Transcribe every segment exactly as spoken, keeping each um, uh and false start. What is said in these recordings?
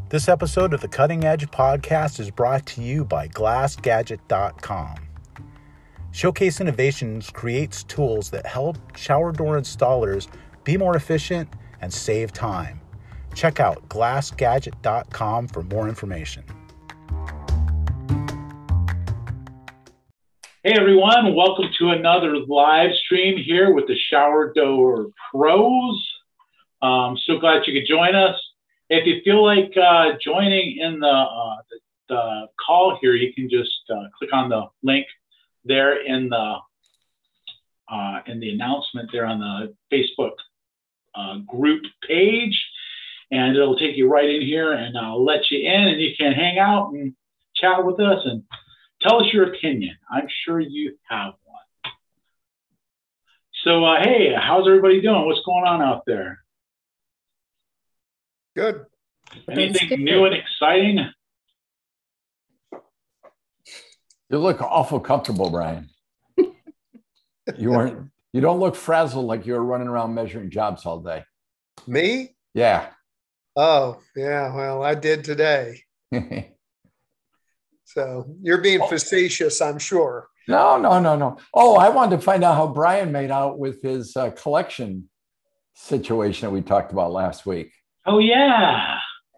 This episode of the Cutting Edge Podcast is brought to you by glass gadget dot com. Showcase Innovations creates tools that help shower door installers be more efficient and save time. Check out glass gadget dot com for more information. Hey everyone, welcome to another live stream here with the Shower Door Pros. Um, so glad you could join us. If you feel like uh, joining in the, uh, the, the call here, you can just uh, click on the link there in the uh, in the announcement there on the Facebook uh, group page, and it'll take you right in here, and I'll let you in, and you can hang out and chat with us and tell us your opinion. I'm sure you have one. So, uh, hey, how's everybody doing? What's going on out there? Good. Anything new and exciting? You look awful comfortable, Brian. You weren't. You don't look frazzled like you were running around measuring jobs all day. Me? Yeah. Oh, yeah. Well, I did today. So you're being facetious, I'm sure. No, no, no, no. Oh, I wanted to find out how Brian made out with his uh, collection situation that we talked about last week. Oh, yeah.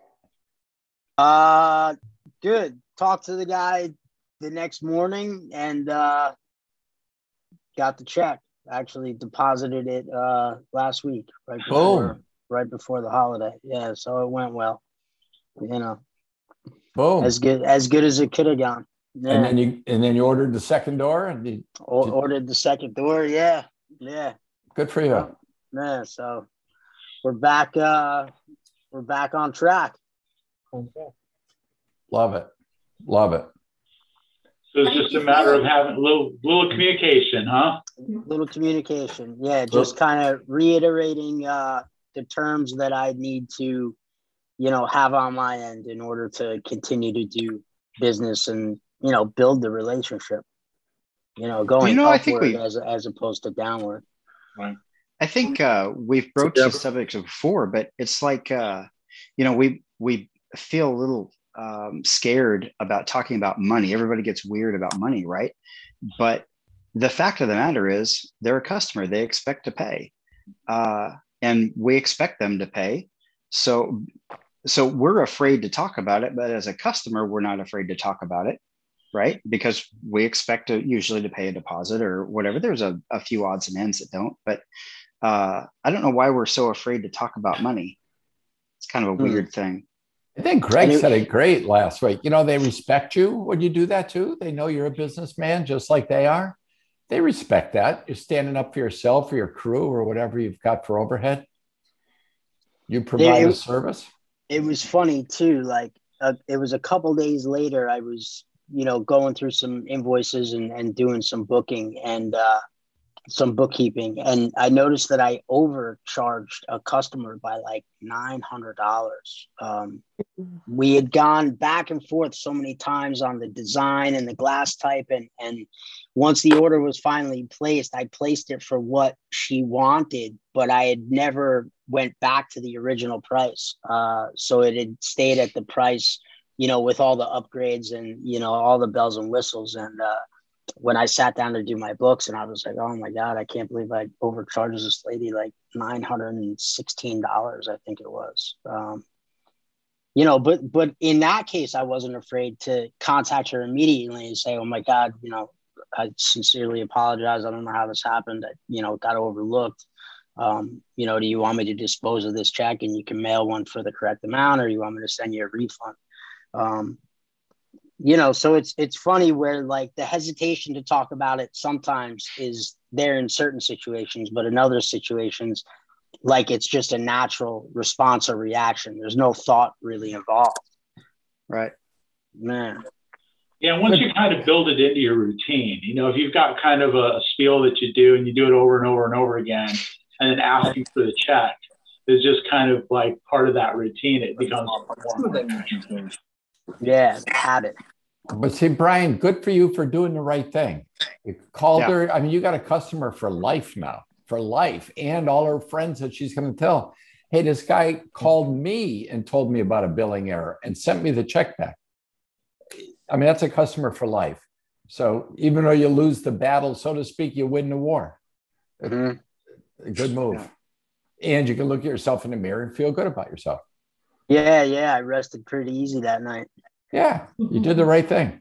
Uh, good. Talked to the guy the next morning and uh, got the check. Actually deposited it uh, last week, right before, Boom. right before the holiday. Yeah, so it went well. You know, Boom. as good as good as it could have gone. Yeah. And then you and then you ordered the second door, and you, o- ordered the second door. Yeah, yeah. Good for you. Yeah. So we're back. Uh, we're back on track. Love it. Love it. So it's just a matter of having a little, little communication, huh? Little communication. Yeah, just kind of reiterating uh, the terms that I need to, you know, have on my end in order to continue to do business and, you know, build the relationship, you know, going you know, I upward think we, as, as opposed to downward. Right. I think uh, we've broached these subjects before, but it's like, uh, you know, we, we feel a little um, scared about talking about money. Everybody gets weird about money, right? But the fact of the matter is they're a customer. They expect to pay. Uh, and we expect them to pay. So, so we're afraid to talk about it, but as a customer, we're not afraid to talk about it, right? Because we expect to usually to pay a deposit or whatever. There's a, a few odds and ends that don't, but uh, I don't know why we're so afraid to talk about money. It's kind of a weird mm. thing. I think Greg it, said it great last week. You know, they respect you when you do that too. They know you're a businessman just like they are. They respect that. You're standing up for yourself or your crew or whatever you've got for overhead. You provide it, a service. It was funny too. Like uh, it was a couple days later, I was, you know, going through some invoices and, and doing some booking and uh, some bookkeeping. And I noticed that I overcharged a customer by like nine hundred dollars. Um, we had gone back and forth so many times on the design and the glass type. And, and once the order was finally placed, I placed it for what she wanted, but I had never went back to the original price. Uh, so it had stayed at the price, you know, with all the upgrades and, you know, all the bells and whistles. And uh, when I sat down to do my books and I was like, oh my God, I can't believe I overcharged this lady like nine hundred sixteen dollars, I think it was. Um, you know, but, but in that case, I wasn't afraid to contact her immediately and say, oh my God, you know, I sincerely apologize. I don't know how this happened. I, you know, got overlooked. Um, you know, do you want me to dispose of this check and you can mail one for the correct amount, or you want me to send you a refund? Um, you know, so it's, it's funny where like the hesitation to talk about it sometimes is there in certain situations, but in other situations, like it's just a natural response or reaction. There's no thought really involved. Right. Man. Yeah, once you kind of build it into your routine, you know, if you've got kind of a spiel that you do and you do it over and over and over again, and then asking for the check is just kind of like part of that routine, it becomes more. Yeah, habit. But see, Brian, good for you for doing the right thing. You called yeah. her. I mean, you got a customer for life now, for life, and all her friends that she's going to tell. Hey, this guy called me and told me about a billing error and sent me the check back. I mean, that's a customer for life. So even though you lose the battle, so to speak, you win the war. Mm-hmm. A good move. Yeah. And you can look at yourself in the mirror and feel good about yourself. Yeah, yeah. I rested pretty easy that night. Yeah, you did the right thing.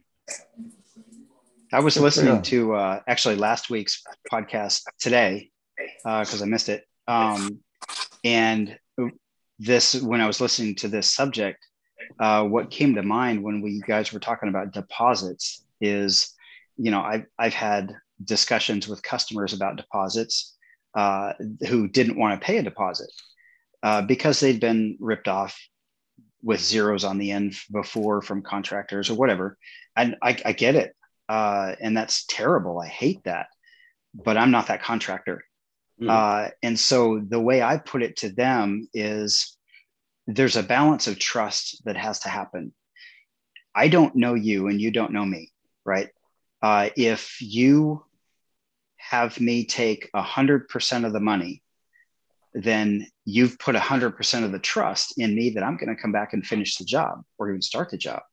I was good listening to uh, actually last week's podcast today because uh, I missed it. Um, and this, when I was listening to this subject, uh, what came to mind when we you guys were talking about deposits is, you know, I've, I've had discussions with customers about deposits uh, who didn't want to pay a deposit uh, because they'd been ripped off with zeros on the end before from contractors or whatever. And I, I get it. Uh, and that's terrible. I hate that, but I'm not that contractor. Mm. Uh, and so the way I put it to them is there's a balance of trust that has to happen. I don't know you and you don't know me, right? Uh, if you have me take a hundred percent of the money, then you've put a hundred percent of the trust in me that I'm going to come back and finish the job or even start the job.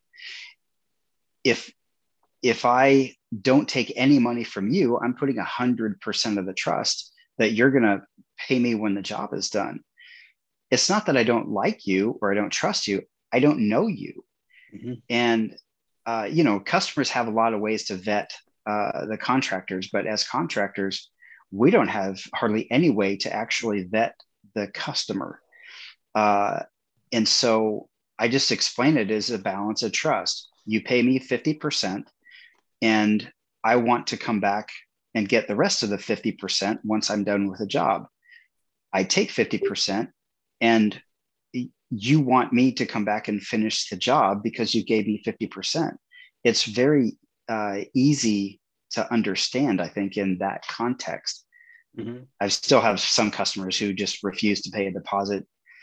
If If I don't take any money from you, I'm putting a hundred percent of the trust that you're going to pay me when the job is done. It's not that I don't like you or I don't trust you. I don't know you. Mm-hmm. And, uh, you know, customers have a lot of ways to vet uh, the contractors, but as contractors, we don't have hardly any way to actually vet the customer. Uh, and so I just explain it as a balance of trust. You pay me fifty percent. And I want to come back and get the rest of the fifty percent once I'm done with the job. I take fifty percent and you want me to come back and finish the job because you gave me fifty percent. It's very uh, easy to understand, I think, in that context. Mm-hmm. I still have some customers who just refuse to pay a deposit,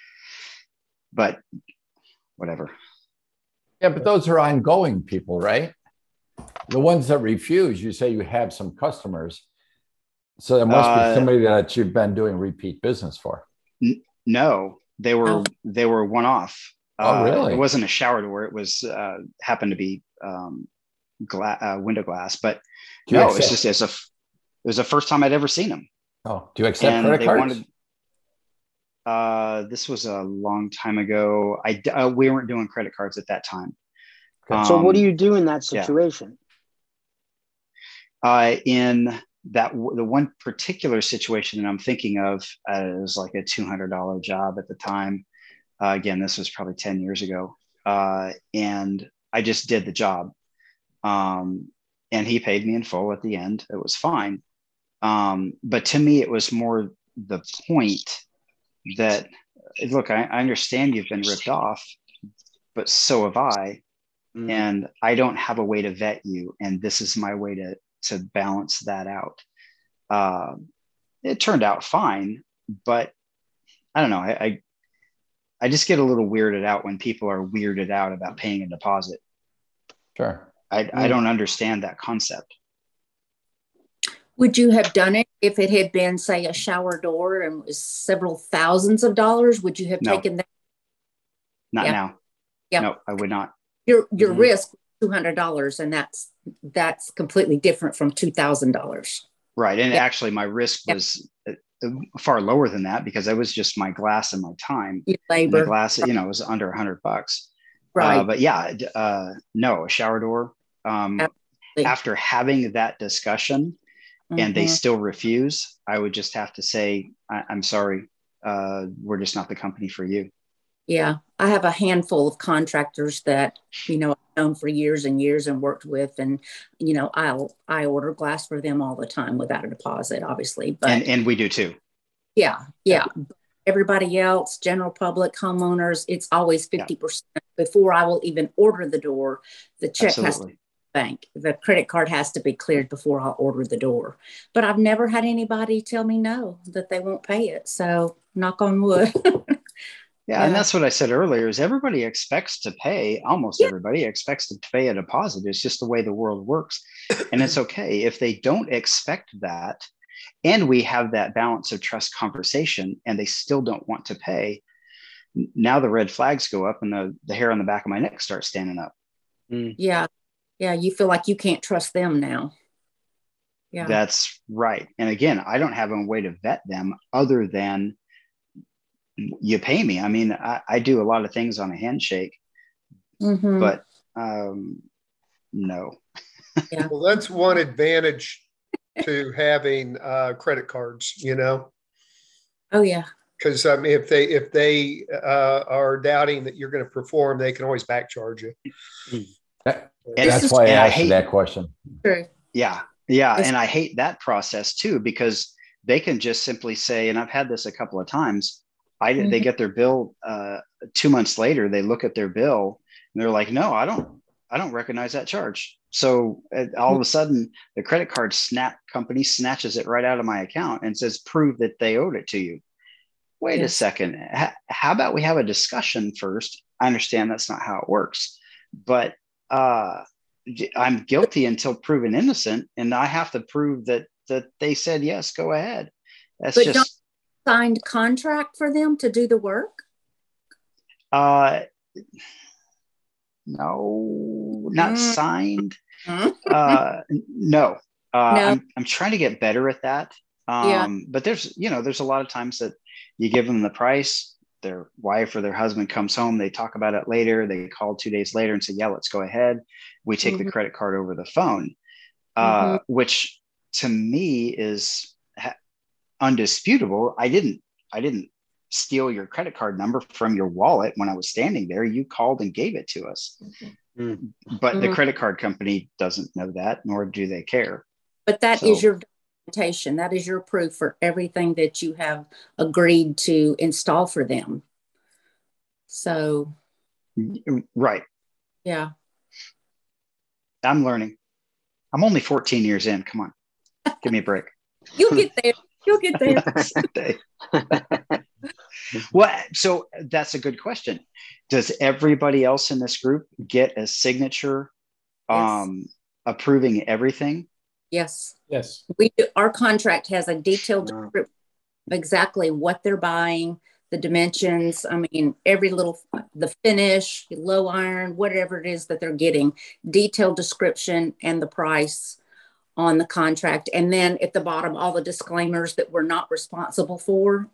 but whatever. Yeah, but those are ongoing people, right? The ones that refuse, you say you have some customers. So there must uh, be somebody that you've been doing repeat business for. N- no, they were oh. they were one off. Oh, really? Uh, it wasn't a shower door. It was uh, happened to be um, gla- uh, window glass. But no, accept- it's just it's a it was the first time I'd ever seen them. Oh, do you accept and credit cards? Wanted, uh, this was a long time ago. I uh, we weren't doing credit cards at that time. Okay. Um, so what do you do in that situation? Yeah. Uh, in that, the one particular situation that I'm thinking of, uh, it was like a two hundred dollars job at the time. Uh, again, this was probably ten years ago. Uh, and I just did the job. Um, and he paid me in full at the end. It was fine. Um, but to me, it was more the point that, look, I, I understand you've been ripped off, but so have I. Mm. And I don't have a way to vet you. And this is my way to, to balance that out. Uh, it turned out fine, but I don't know. I, I, I just get a little weirded out when people are weirded out about paying a deposit. Sure. I, mm. I don't understand that concept. Would you have done it if it had been, say, a shower door and was several thousands of dollars? Would you have no. taken that? Not yeah. now. Yeah. No, I would not. Your your mm-hmm. risk two hundred dollars, and that's that's completely different from two thousand dollars. Right, and yeah. actually, my risk yeah. was far lower than that because it was just my glass and my time. Your labor. The glass, you know, was under a hundred bucks. Right. Uh, but yeah, uh, no, a shower door. Um, after having that discussion, mm-hmm. and they still refuse, I would just have to say, I- I'm sorry, uh, we're just not the company for you. Yeah, I have a handful of contractors that, you know, I've known for years and years and worked with, and, you know, I'll, I order glass for them all the time without a deposit, obviously. But and, and we do too. Yeah, yeah. yeah. Everybody else, general public, homeowners, it's always fifty percent yeah. before I will even order the door. The check Absolutely. has to be bank. The credit card has to be cleared before I'll order the door. But I've never had anybody tell me no, that they won't pay it. So knock on wood. Yeah, yeah, and that's what I said earlier is everybody expects to pay, almost yeah. everybody expects to pay a deposit. It's just the way the world works. And it's okay if they don't expect that and we have that balance of trust conversation and they still don't want to pay, now the red flags go up and the, the hair on the back of my neck starts standing up. Mm. Yeah. Yeah. You feel like you can't trust them now. Yeah. That's right. And again, I don't have a way to vet them other than you pay me. I mean, I, I do a lot of things on a handshake, Mm-hmm. but um, no. Yeah. Well, that's one advantage to having uh, credit cards, you know, Oh yeah. because I mean, if they if they uh, are doubting that you're going to perform, they can always back charge you. That- And- that's why I and I asked you hate- that question. True. Yeah. Yeah. It's- And I hate that process too, because they can just simply say, and I've had this a couple of times, I, Mhm. they get their bill uh, two months later, they look at their bill and they're like, no, I don't, I don't recognize that charge. So uh, all of a sudden the credit card snap company snatches it right out of my account and says, prove that they owed it to you. Wait Yes. a second. H- how about we have a discussion first? I understand that's not how it works, but uh, I'm guilty until proven innocent, and I have to prove that that they said yes, go ahead. That's But just Signed contract for them to do the work. uh, no, not Mm. signed. Mhm. Uh, no, uh, No. I'm I'm trying to get better at that. Um, Yeah. But there's you know there's a lot of times that you give them the price. Their wife or their husband comes home. They talk about it later. They call two days later and say, "Yeah, let's go ahead." We take the Mhm. credit card over the phone, uh, which to me is ha- undisputable. I didn't. I didn't steal your credit card number from your wallet when I was standing there. You called and gave it to us. Mm. But the Mhm. credit card company doesn't know that, nor do they care. But that is So- your documentation. That is your proof for everything that you have agreed to install for them. So, Right. yeah. I'm learning. I'm only fourteen years in. Come on. Give me a break. You'll get there. You'll get there. Someday. Well, so that's a good question. Does everybody else in this group get a signature um, approving everything? Yes. Yes. We do, our contract has a detailed Wow. description of exactly what they're buying, the dimensions. I mean, every little, the finish, low iron, whatever it is that they're getting, detailed description and the price on the contract. And then at the bottom, all the disclaimers that we're not responsible for.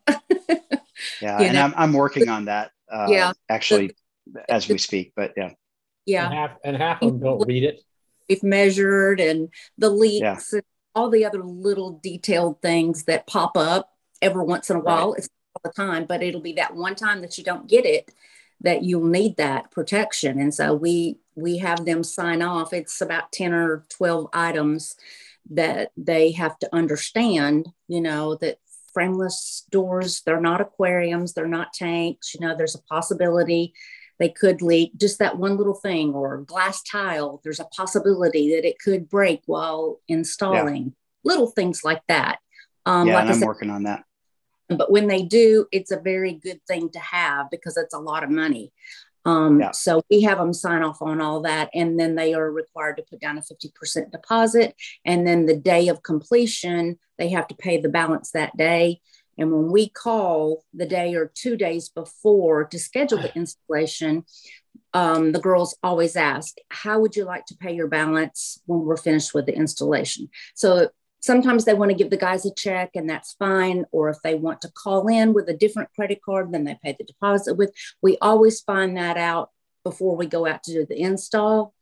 Yeah, You and know? I'm I'm working on that. Uh, Yeah. actually, as we speak. But yeah, And Yeah. half, and half of them don't read it. We've measured and the leaks and all the other little detailed things that pop up every once in a while. It's not all the time, but it'll be that one time that you don't get it that you'll need that protection. And so we we have them sign off. It's about ten or twelve items that they have to understand, you know, that frameless doors, they're not aquariums, they're not tanks, you know, there's a possibility they could leak, just that one little thing, or glass tile, there's a possibility that it could break while installing, little things like that. Um, yeah, like and I I'm said, working on that. but when they do, it's a very good thing to have because it's a lot of money. Um, Yeah. So we have them sign off on all that, and then they are required to put down a fifty percent deposit. And then the day of completion, they have to pay the balance that day. And when we call the day or two days before to schedule the installation, um, the girls always ask, how would you like to pay your balance when we're finished with the installation? So sometimes they want to give the guys a check, and that's fine. Or if they want to call in with a different credit card, then they pay the deposit with. We always find that out before we go out to do the install.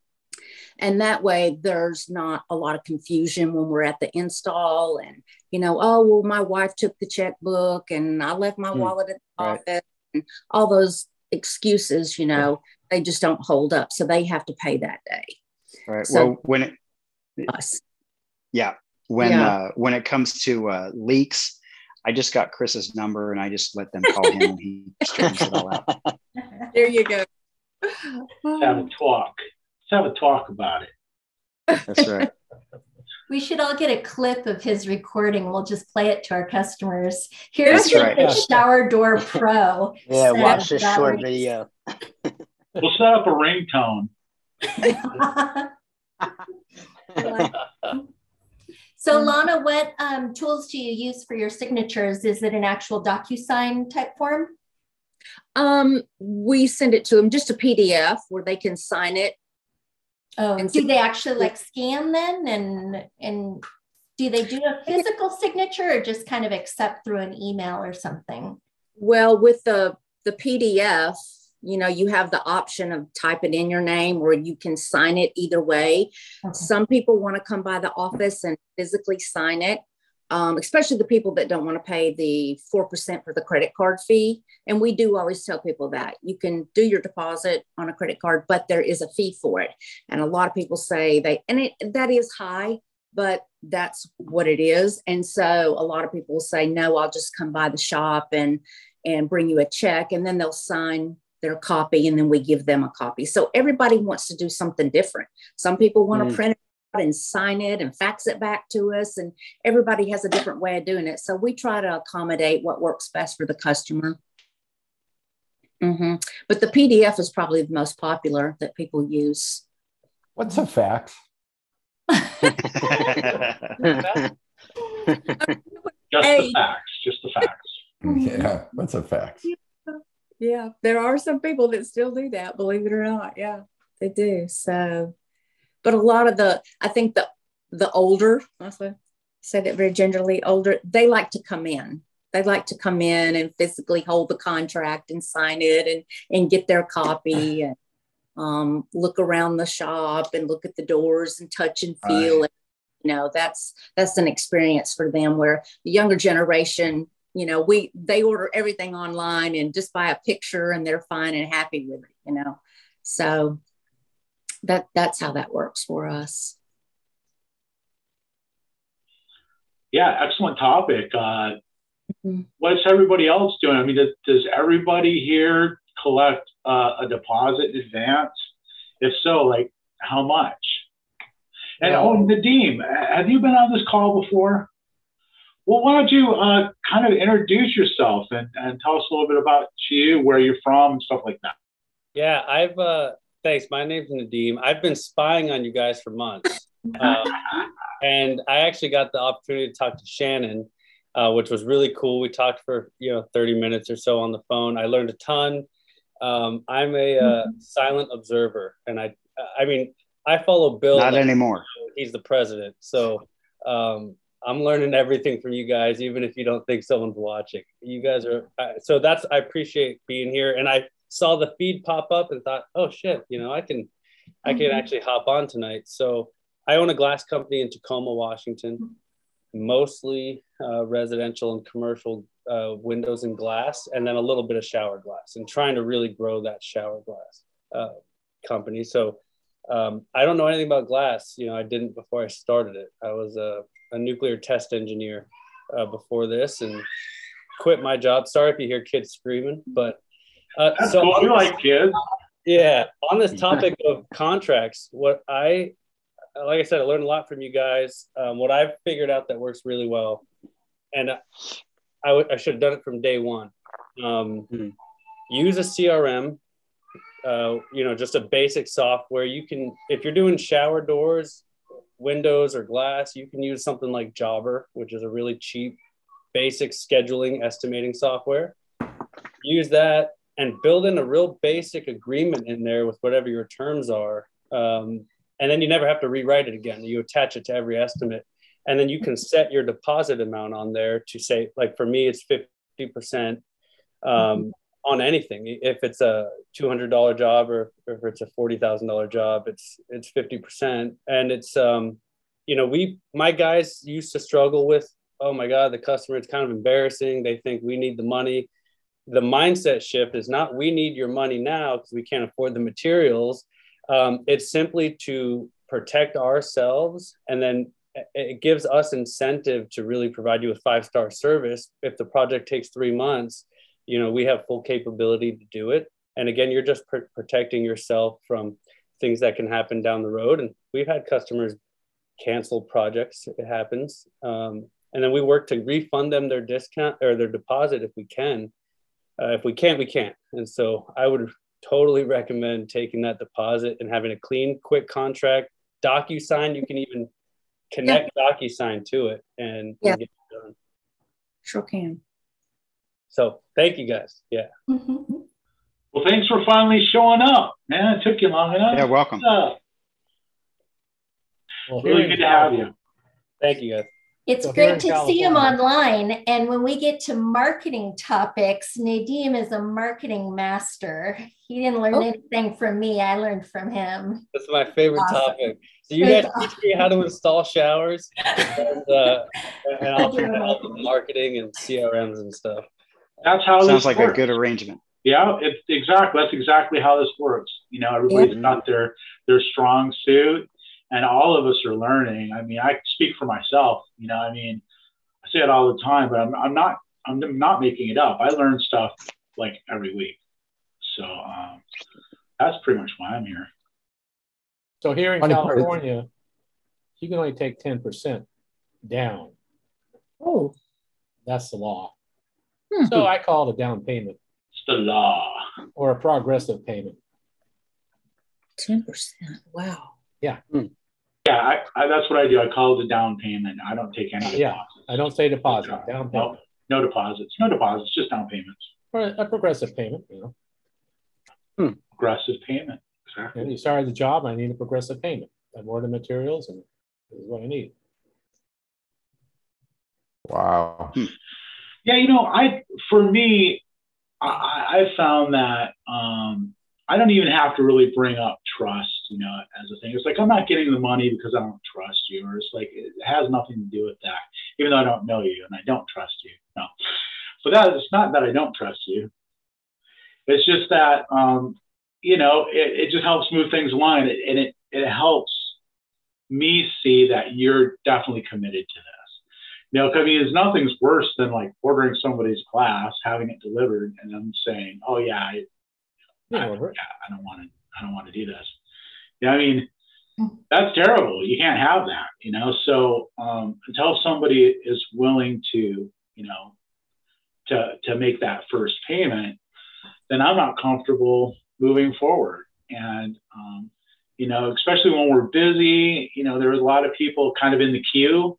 And that way there's not a lot of confusion when we're at the install and, you know, oh, well, my wife took the checkbook and I left my Hmm. wallet at the Right. office, and all those excuses, you know, they just don't hold up. So they have to pay that day. Right. So- well, when it Us. yeah when Yeah. uh, when it comes to uh, leaks, I just got Chris's number and I just let them call him and he straightens it all out. There you go. Let's have a talk. Let's have a talk about it. That's right. We should all get a clip of his recording. We'll just play it to our customers. Here's That's right. the Shower Door Pro. Yeah, Set watch this up short dollars. video. We'll set up a ringtone. So Lana, what um, tools do you use for your signatures? Is it an actual DocuSign type form? Um, we send it to them, just a P D F where they can sign it. Oh, and do they actually like scan then, and and do they do a physical signature or just kind of accept through an email or something? Well, with the the P D F, you know, you have the option of typing in your name, or you can sign it either way. Okay. Some people want to come by the office and physically sign it. Um, especially the people that don't want to pay the four percent for the credit card fee. And we do always tell people that you can do your deposit on a credit card, but there is a fee for it. And a lot of people say they, and it, that is high, but that's what it is. And so a lot of people say, no, I'll just come by the shop and, and bring you a check, and then they'll sign their copy, and then we give them a copy. So everybody wants to do something different. Some people want to mm. print it and sign it and fax it back to us, and everybody has a different way of doing it. So we try to accommodate what works best for the customer. Mm-hmm. But the P D F is probably the most popular that people use. What's a fax? Just Hey. the fax, just the fax. Yeah, what's a fax? Yeah. Yeah, there are some people that still do that, believe it or not. Yeah, they do. So, but a lot of the, I think the the older, I say that very generally, older, they like to come in. They like to come in and physically hold the contract and sign it, and and get their copy, and um, look around the shop and look at the doors and touch and feel. Right. And, you know, that's that's an experience for them, where the younger generation, you know, we they order everything online and just buy a picture and they're fine and happy with it, you know. So that that's how that works for us. Yeah, excellent topic. Uh, mm-hmm. What's everybody else doing? I mean, does, does everybody here collect uh, a deposit in advance? If so, like how much? And yeah. Oh, Nadeem, have you been on this call before? Well, why don't you uh, kind of introduce yourself and, and tell us a little bit about you, where you're from, and stuff like that. Yeah, I've, uh, thanks. My name's Nadeem. I've been spying on you guys for months. Um, and I actually got the opportunity to talk to Shannon, uh, which was really cool. We talked for, you know, thirty minutes or so on the phone. I learned a ton. Um, I'm a uh, silent observer. And I, I mean, I follow Bill. Not like, anymore. He's the president. So, um, I'm learning everything from you guys, even if you don't think someone's watching. You guys are, so that's, I appreciate being here. And I saw the feed pop up and thought, oh shit, you know, I can, I can actually hop on tonight. So I own a glass company in Tacoma, Washington, mostly uh, residential and commercial uh, windows and glass, and then a little bit of shower glass, and trying to really grow that shower glass uh, company. So um, I don't know anything about glass. You know, I didn't before I started it. I was a a nuclear test engineer uh, before this, and quit my job. Sorry if you hear kids screaming, but uh, That's so cool. You like kids. Yeah. On this topic of contracts, what I, like I said, I learned a lot from you guys. Um, what I've figured out that works really well, and I, I, w- I should have done it from day one. Um, mm-hmm. Use a C R M, uh, you know, just a basic software. You can, if you're doing shower doors, windows or glass, you can use something like Jobber, which is a really cheap, basic scheduling estimating software. Use that and build in a real basic agreement in there with whatever your terms are. Um, and then you never have to rewrite it again. You attach it to every estimate. And then you can set your deposit amount on there to say, like for me, it's fifty percent um, on anything. If it's a two hundred dollars job, or if it's a forty thousand dollars job, it's it's fifty percent. And it's, um, you know, we, my guys used to struggle with, oh my God, the customer, it's kind of embarrassing. They think we need the money. The mindset shift is not, we need your money now because we can't afford the materials. Um, it's simply to protect ourselves. And then it gives us incentive to really provide you with five-star service. If the project takes three months, you know, we have full capability to do it. And again, you're just pr- protecting yourself from things that can happen down the road. And we've had customers cancel projects. It happens. Um, and then we work to refund them their discount or their deposit if we can. Uh, if we can't, we can't. And so I would totally recommend taking that deposit and having a clean, quick contract. DocuSign, you can even connect yeah. DocuSign to it and, yeah. and get it done. Sure can. So thank you guys. Yeah. Mm-hmm. Well, thanks for finally showing up, man. It took you long enough. Yeah, welcome. Uh, Well, really good to have you. Thank you guys. It's So here great in to see him California- online. And when we get to marketing topics, Nadim is a marketing master. He didn't learn Oh. anything from me. I learned from him. That's my favorite Awesome. topic. So you It's guys teach me how to install showers, and, uh, and I'll figure out the marketing and C R Ms and stuff. That's how Sounds this like works. a good arrangement. Yeah, it's exactly. That's exactly how this works. You know, everybody's Yeah. got their their strong suit, and all of us are learning. I mean, I speak for myself. You know, I mean, I say it all the time, but I'm I'm not I'm not making it up. I learn stuff like every week. So um, that's pretty much why I'm here. So here in Funny part is- California, you can only take ten percent down. Oh, That's the law. Hmm. So I call it a down payment It's the law. or a progressive payment. ten percent. Wow. Yeah, I, I, that's what I do. I call it a down payment. I don't take any Yeah. deposits. I don't say deposit, down No, payment. no deposits. No deposits. Just down payments. Or a progressive payment, you know. Aggressive payment. Exactly. And you started the job, I need a progressive payment. I have more the materials and this is what I need. Wow. Yeah, you know, I for me, I, I found that um, I don't even have to really bring up trust, you know, as a thing. It's like I'm not getting the money because I don't trust you, or it's like it has nothing to do with that. Even though I don't know you and I don't trust you, no. But that it's not that I don't trust you. It's just that um, you know, it, it just helps move things along, and it, and it it helps me see that you're definitely committed to this. You know, I mean, there's nothing's worse than like ordering somebody's glass, having it delivered, and them saying, "Oh yeah, I, Yeah, I, over it. yeah, I don't want to, I don't want to do this." Yeah, I mean, that's terrible. You can't have that, you know. So um, until somebody is willing to, you know, to to make that first payment, then I'm not comfortable moving forward. And um, you know, especially when we're busy, you know, there's a lot of people kind of in the queue.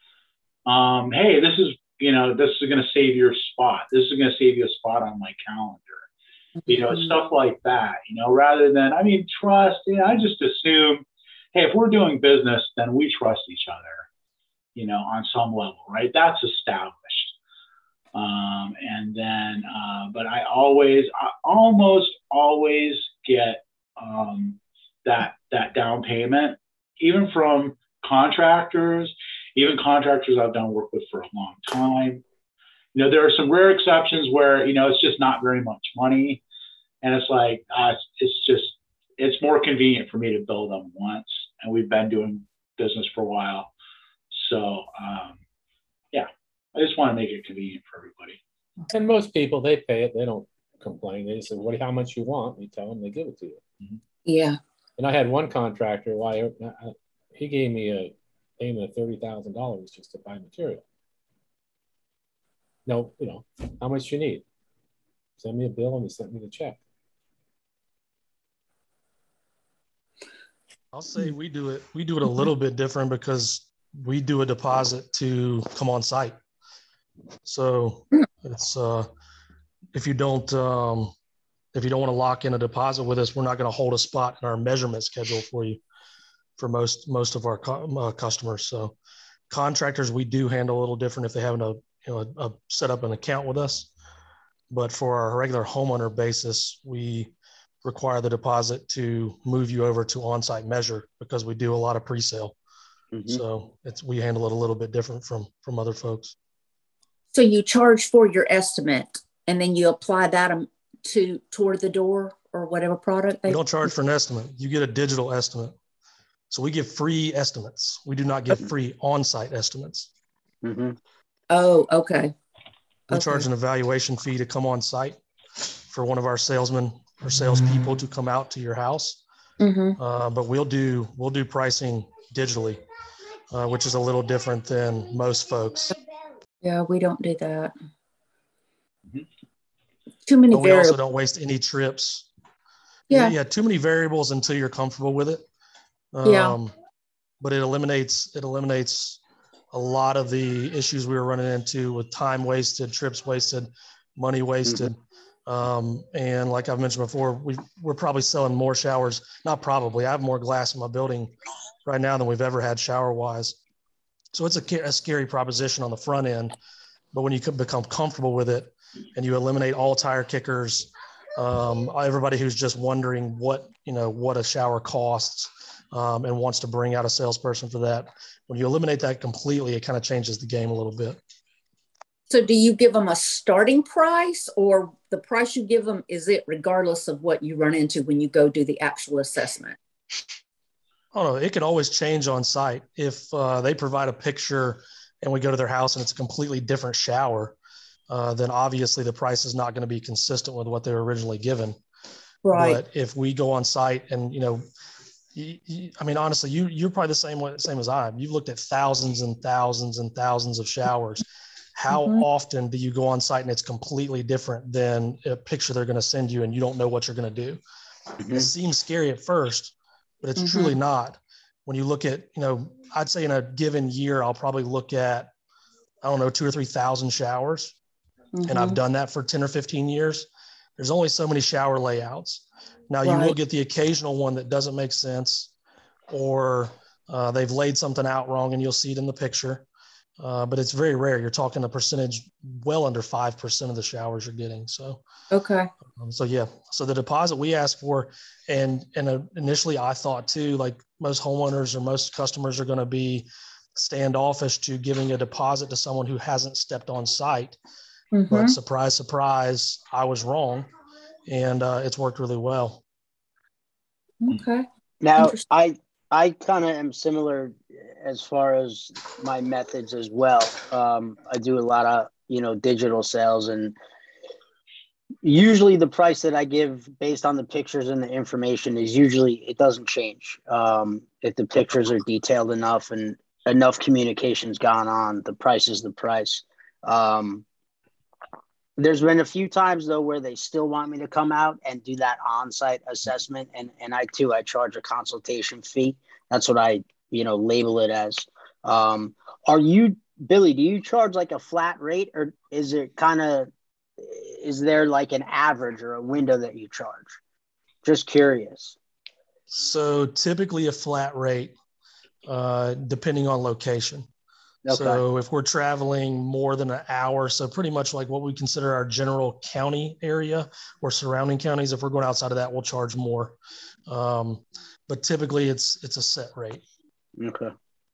Um, hey, this is, you know, this is going to save your spot. This is going to save you a spot on my calendar. You know, stuff like that, you know, rather than, I mean, trust, you know, I just assume, hey, if we're doing business, then we trust each other, you know, on some level, right? That's established. Um, and then, uh, but I always, I almost always get um, that, that down payment, even from contractors, even contractors I've done work with for a long time. You know, there are some rare exceptions where, you know, it's just not very much money. And it's like, uh, it's, it's just, it's more convenient for me to bill them once. And we've been doing business for a while. So, um, yeah, I just want to make it convenient for everybody. And most people, they pay it. They don't complain. They say, what, how much you want? You tell them, they give it to you. Mm-hmm. Yeah. And I had one contractor, why he gave me a payment of thirty thousand dollars just to buy material. No, you know, how much you need? Send me a bill, and he sent me the check. I'll say we do it. We do it a little bit different because we do a deposit to come on site. So it's uh, if you don't um, if you don't want to lock in a deposit with us, we're not going to hold a spot in our measurement schedule for you for most most of our co- uh, customers. So contractors, we do handle a little different if they have a you know a, a set up an account with us. But for our regular homeowner basis, we require the deposit to move you over to on-site measure because we do a lot of pre-sale. Mm-hmm. So it's we handle it a little bit different from from other folks. So you charge for your estimate and then you apply that to toward the door or whatever product they We don't charge for an estimate. You get a digital estimate. So we give free estimates. We do not give free on-site estimates. Mm-hmm. Oh, okay. We okay. charge an evaluation fee to come on site for one of our salesmen or salespeople to come out to your house. Mm-hmm. Uh, but we'll do we'll do pricing digitally, uh, which is a little different than most folks. Yeah, we don't do that. Mm-hmm. Too many but we variables. also don't waste any trips. Yeah. Yeah, too many variables until you're comfortable with it. Um, yeah. But it eliminates it eliminates a lot of the issues we were running into with time wasted, trips wasted, money wasted. Mm-hmm. Um, and like I've mentioned before, we we're probably selling more showers. Not probably. I have more glass in my building right now than we've ever had shower wise. So it's a, a scary proposition on the front end, but when you become comfortable with it and you eliminate all tire kickers, um, everybody who's just wondering what, you know, what a shower costs, um, and wants to bring out a salesperson for that. When you eliminate that completely, it kind of changes the game a little bit. So do you give them a starting price, or the price you give them, is it regardless of what you run into when you go do the actual assessment? Oh no, it could always change on site. If uh, they provide a picture and we go to their house and it's a completely different shower, uh, then obviously the price is not going to be consistent with what they were originally given. Right. But if we go on site and, you know, you, you, I mean, honestly, you, you're probably the same way, same as I am. You've looked at thousands and thousands and thousands of showers. How mm-hmm. often do you go on site and it's completely different than a picture they're going to send you and you don't know what you're going to do? Mm-hmm. It seems scary at first, but it's mm-hmm. truly not. When you look at, you know, I'd say in a given year, I'll probably look at, I don't know, two or three thousand showers. Mm-hmm. And I've done that for ten or fifteen years. There's only so many shower layouts. Now right. you will get the occasional one that doesn't make sense, or uh, they've laid something out wrong and you'll see it in the picture. Uh, but it's very rare. You're talking a percentage well under five percent of the showers you're getting. So, okay. Um, so yeah, so the deposit we ask for, and, and uh, initially I thought too, like most homeowners or most customers are going to be standoffish to giving a deposit to someone who hasn't stepped on site, mm-hmm. but surprise, surprise, I was wrong. And uh, it's worked really well. Okay. Now I, I kind of am similar as far as my methods as well. Um, I do a lot of, you know, digital sales, and usually the price that I give based on the pictures and the information is usually, it doesn't change. Um, if the pictures are detailed enough and enough communication's gone on, the price is the price. Um, there's been a few times though where they still want me to come out and do that on-site assessment. And, and I too, I charge a consultation fee. That's what I, you know, label it as. Um, are you, Billy, do you charge like a flat rate, or is it kind of, is there like an average or a window that you charge? Just curious. So typically a flat rate, uh, depending on location. Okay. So if we're traveling more than an hour, so pretty much like what we consider our general county area or surrounding counties, if we're going outside of that, we'll charge more. Um, but typically it's, it's a set rate. Okay.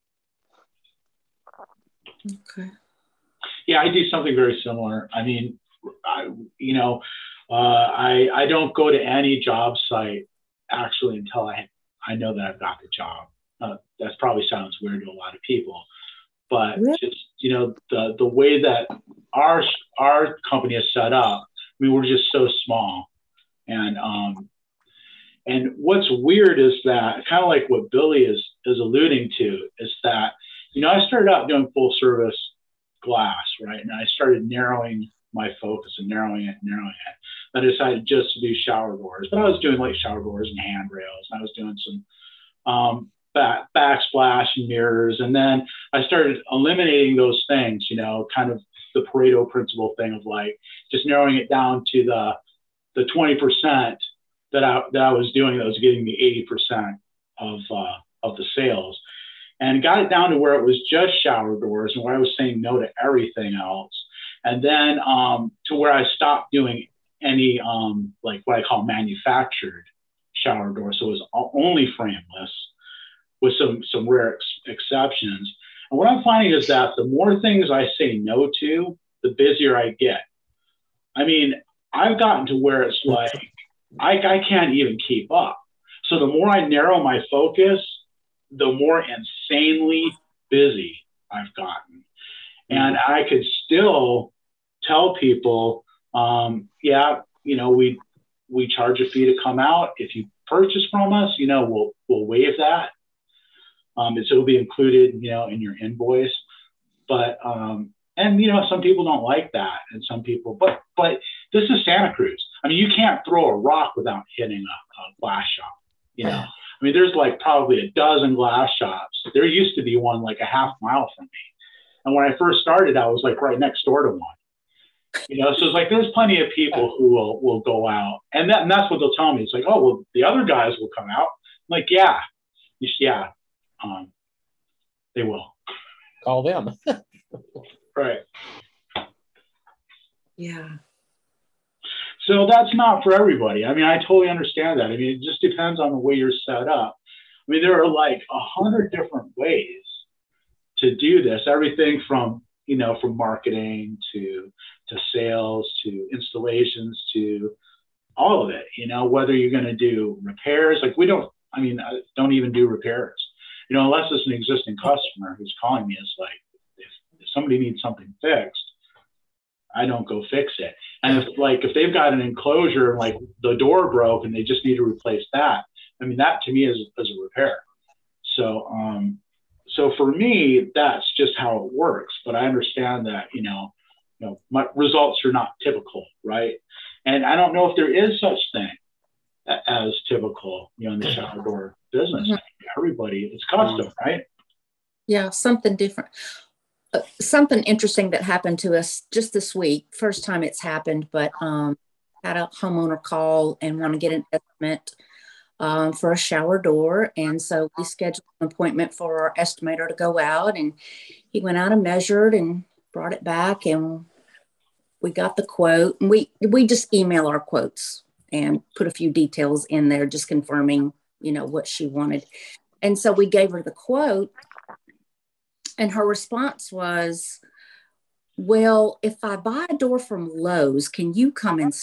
Okay. Yeah, I do something very similar. I mean, I, you know, uh, I, I don't go to any job site actually until I, I know that I've got the job. Uh, that probably sounds weird to a lot of people. But just, you know, the, the way that our our company is set up, I mean, we're just so small. And um, and what's weird is that, kind of like what Billy is, is alluding to, is that, you know, I started out doing full service glass, right? And I started narrowing my focus and narrowing it, and narrowing it. I decided just to do shower doors. But I was doing like shower doors and handrails. And I was doing some um, back, backsplash and mirrors. And then I started eliminating those things, you know, kind of the Pareto principle thing of like just narrowing it down to the the twenty percent that I, that I was doing that was getting me eighty percent of, uh, of the sales, and got it down to where it was just shower doors and where I was saying no to everything else. And then um, to where I stopped doing any um, like what I call manufactured shower doors. So it was only frameless, with some, some rare ex exceptions. And what I'm finding is that the more things I say no to, the busier I get. I mean, I've gotten to where it's like, I, I can't even keep up. So the more I narrow my focus, the more insanely busy I've gotten. And I could still tell people, um, yeah, you know, we, we charge a fee to come out. If you purchase from us, you know, we'll, we'll waive that. Um, it's, it'll be included, you know, in your invoice. But, um, and, you know, some people don't like that. And some people, but, but this is Santa Cruz. I mean, you can't throw a rock without hitting a, a glass shop, you know. I mean, there's like probably a dozen glass shops. There used to be one like a half mile from me. And when I first started, I was like right next door to one. You know, so it's like there's plenty of people who will will go out, and that and that's what they'll tell me. It's like, oh well, the other guys will come out. I'm like, yeah, yeah, um, they will. Call them. Right. Yeah. So that's not for everybody. I mean, I totally understand that. I mean, it just depends on the way you're set up. I mean, there are like a hundred different ways to do this. Everything from, you know, from marketing to to sales to installations to all of it. You know, whether you're going to do repairs, like we don't. I mean, I don't even do repairs. You know, unless it's an existing customer who's calling me. It's like if, if somebody needs something fixed, I don't go fix it. And if like if they've got an enclosure, like the door broke and they just need to replace that, I mean that to me is, is a repair. So um, so for me, that's just how it works. But I understand that you know, you know, my results are not typical, right? And I don't know if there is such thing as typical, you know, in the shower door business. Mm-hmm. Everybody, it's custom, right? Yeah, something different. Uh, something interesting that happened to us just this week. First time it's happened, but um, had a homeowner call and want to get an estimate um, for a shower door. And so we scheduled an appointment for our estimator to go out, and he went out and measured and brought it back, and we got the quote. And we, we just email our quotes and put a few details in there, just confirming, you know, what she wanted. And so we gave her the quote, and her response was, well, if I buy a door from Lowe's, can you come and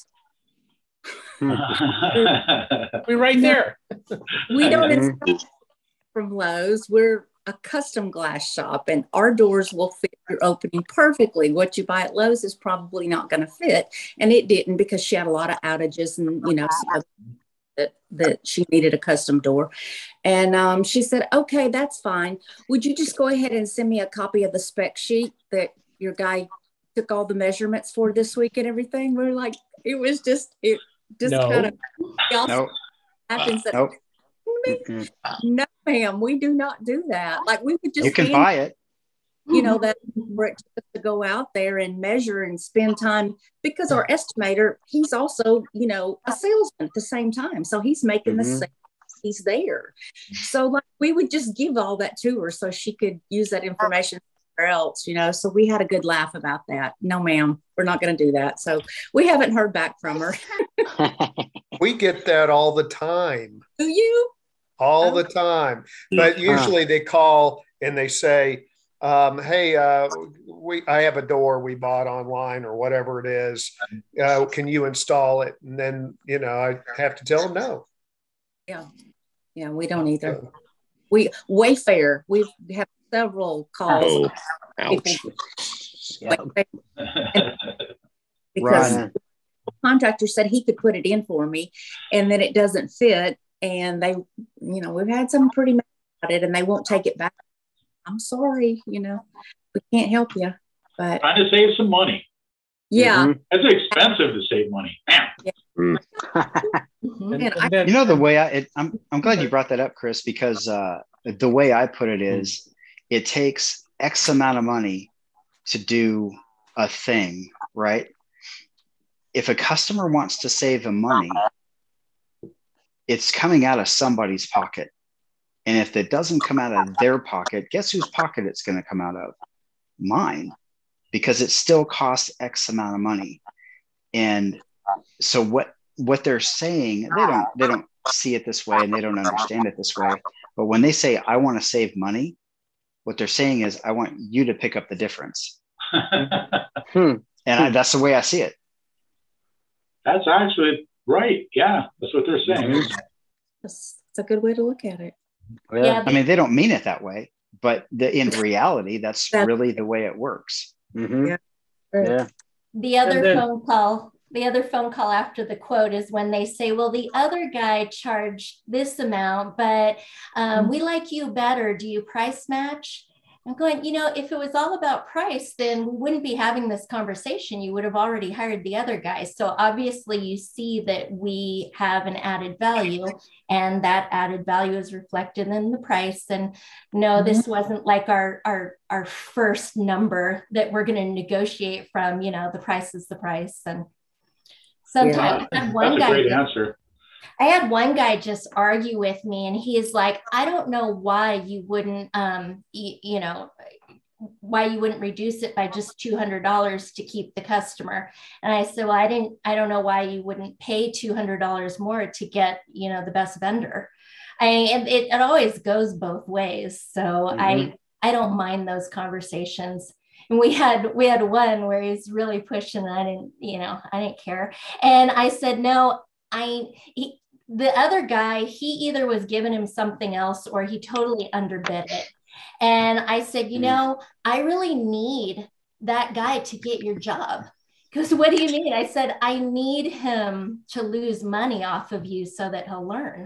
we're right there. We don't install from Lowe's. We're a custom glass shop, and our doors will fit your opening perfectly. What you buy at Lowe's is probably not going to fit. And it didn't, because she had a lot of outages and, you know, that, that she needed a custom door. And um, she said, okay, that's fine. Would you just go ahead and send me a copy of the spec sheet that your guy took all the measurements for this week and everything? We're like, it was just, it just no. kind of nope. happens. That, nope. no, ma'am, we do not do that. Like we would just, you can buy it. You know, that for it to go out there and measure and spend time, because our estimator, he's also, you know, a salesman at the same time. So he's making mm-hmm. the sales, he's there. So like we would just give all that to her so she could use that information somewhere else, you know. So we had a good laugh about that. No, ma'am, we're not going to do that. So we haven't heard back from her. We get that all the time. Do you? All oh. the time. But usually they call and they say, Um, hey, uh, we I have a door we bought online or whatever it is. Uh, can you install it? And then, you know, I have to tell them no. Yeah. Yeah, we don't either. So, we Wayfair, we've had several calls. Oh, ouch. Yeah. Because right. the contractor said he could put it in for me, and then it doesn't fit. And they, you know, we've had some pretty mad about it, and they won't take it back. I'm sorry, you know, we can't help you, but trying to save some money. Yeah, mm-hmm. It's expensive to save money. Yeah. Mm. mm-hmm. and, and then, you know, the way I, it, I'm, I'm glad you brought that up, Chris, because uh, the way I put it is, it takes X amount of money to do a thing, right? If a customer wants to save the money, it's coming out of somebody's pocket. And if it doesn't come out of their pocket, guess whose pocket it's going to come out of? Mine, because it still costs X amount of money. And so what what they're saying, they don't they don't see it this way, and they don't understand it this way. But when they say, I want to save money, what they're saying is, I want you to pick up the difference. hmm. And I, that's the way I see it. That's actually right. Yeah, that's what they're saying. That's, that's a good way to look at it. Yeah. yeah. I mean, they don't mean it that way, but the, in reality, that's, that's really the way it works. Mm-hmm. Yeah. yeah. The other then, phone call, the other phone call after the quote is when they say, well, the other guy charged this amount, but um, mm-hmm. we like you better. Do you price match? I'm going, you know, if it was all about price, then we wouldn't be having this conversation. You would have already hired the other guys. So obviously you see that we have an added value, and that added value is reflected in the price. And no, mm-hmm. this wasn't like our, our, our first number that we're going to negotiate from. You know, the price is the price. And sometimes yeah, one that's guy, a great answer. I had one guy just argue with me, and he's like, I don't know why you wouldn't, um, you, you know, why you wouldn't reduce it by just two hundred dollars to keep the customer. And I said, well, I didn't, I don't know why you wouldn't pay two hundred dollars more to get, you know, the best vendor. I it, it always goes both ways. So mm-hmm. I, I don't mind those conversations. And we had, we had one where he's really pushing, and I didn't, you know, I didn't care. And I said, no, I, he, the other guy, he either was giving him something else or he totally underbid it. And I said, you know, I really need that guy to get your job. Because what do you mean? I said, I need him to lose money off of you so that he'll learn.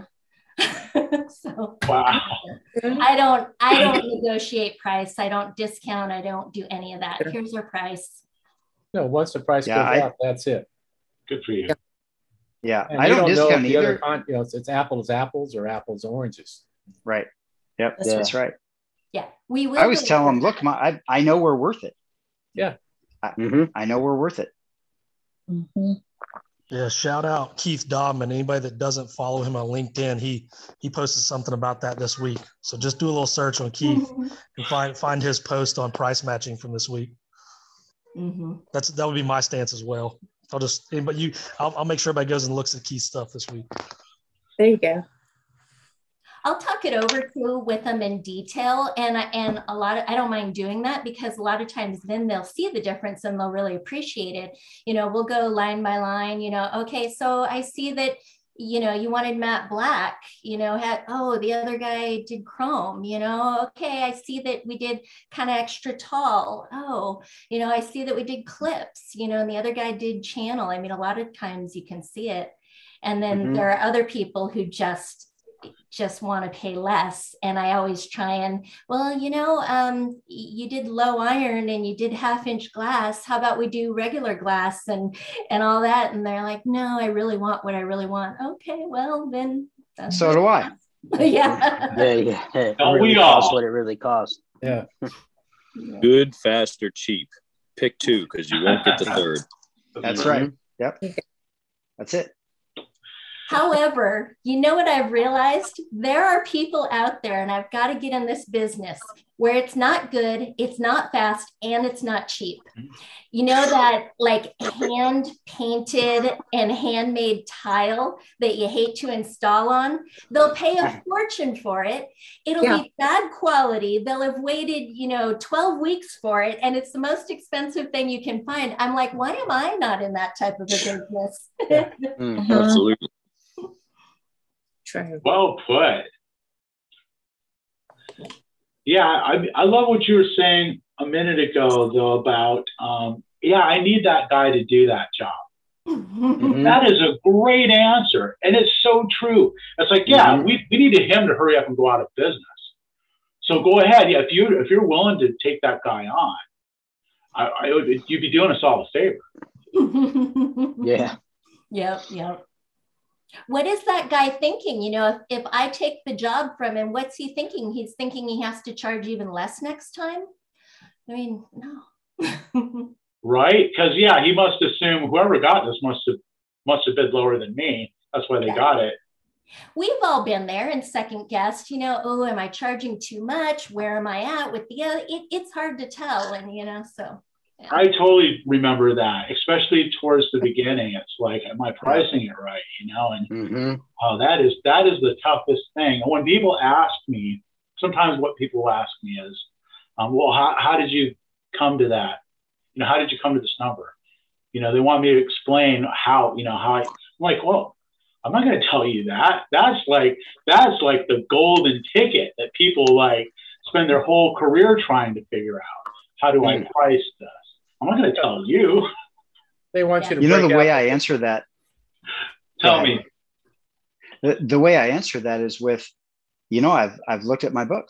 So wow. I don't, I don't negotiate price. I don't discount. I don't do any of that. Here's our price. No, once the price yeah, goes I, up, that's it. Good for you. Yeah. Yeah, and I don't, don't discount know either. Other, you know, it's, it's apples, apples, or apples, oranges. Right. Yep, that's, yeah. that's right. Yeah, we will. I always tell them, look, my, I, I know we're worth it. Yeah, I, mm-hmm. I know we're worth it. Mm-hmm. Yeah, shout out Keith Dobman. Anybody that doesn't follow him on LinkedIn, he he posted something about that this week. So just do a little search on Keith mm-hmm. and find find his post on price matching from this week. Mm-hmm. That's that would be my stance as well. I'll just, but you, I'll, I'll make sure everybody goes and looks at Keith's stuff this week. There you go. I'll talk it over too with them in detail. And, and a lot of, I don't mind doing that, because a lot of times then they'll see the difference and they'll really appreciate it. You know, we'll go line by line, you know, okay, so I see that, you know, you wanted matte black, you know, had, oh, the other guy did chrome, you know, okay, I see that we did kind of extra tall. Oh, you know, I see that we did clips, you know, and the other guy did channel. I mean, a lot of times you can see it. And then mm-hmm. there are other people who just, just want to pay less. And I always try and, well, you know, um, you did low iron and you did half inch glass. How about we do regular glass and, and all that? And they're like, no, I really want what I really want. Okay, well then. That's so do I. yeah. Yeah, yeah. It Don't really we costs all? what it really costs. Yeah. Good, fast, or cheap. Pick two, because you won't get the third. That's right. Yep. That's it. However, you know what I've realized? There are people out there, and I've got to get in this business, where it's not good, it's not fast, and it's not cheap. You know that like hand painted and handmade tile that you hate to install on? They'll pay a fortune for it. It'll yeah. be bad quality. They'll have waited, you know, twelve weeks for it, and it's the most expensive thing you can find. I'm like, why am I not in that type of a business? Yeah. mm-hmm. Absolutely. True. Well put. Yeah, I, I love what you were saying a minute ago, though, about, um, yeah, I need that guy to do that job. Mm-hmm. That is a great answer. And it's so true. It's like, yeah, mm-hmm. we, we needed him to hurry up and go out of business. So go ahead. Yeah, if, you, if you're willing to take that guy on, I, I would, you'd be doing us all a favor. Yeah. Yep, yep. What is that guy thinking? You know, if, if I take the job from him, what's he thinking? He's thinking he has to charge even less next time? I mean, no. Right? Because, yeah, he must assume whoever got this must have must have bid lower than me. That's why they yeah. got it. We've all been there and second guessed, you know, oh, am I charging too much? Where am I at with the other? It, it's hard to tell. And, you know, so. Yeah. I totally remember that, especially towards the beginning. It's like, am I pricing it right? You know, and mm-hmm. oh, that is that is the toughest thing. And when people ask me, sometimes what people ask me is, um, well, how, how did you come to that? You know, how did you come to this number? You know, they want me to explain how, you know, how I, I'm like, well, I'm not going to tell you that. That's like, that's like the golden ticket that people like spend their whole career trying to figure out. How do I price this? I'm not going to tell you. They want you to. You know the way I answer that. Tell me. The, the way I answer that is with, you know, I've I've looked at my books.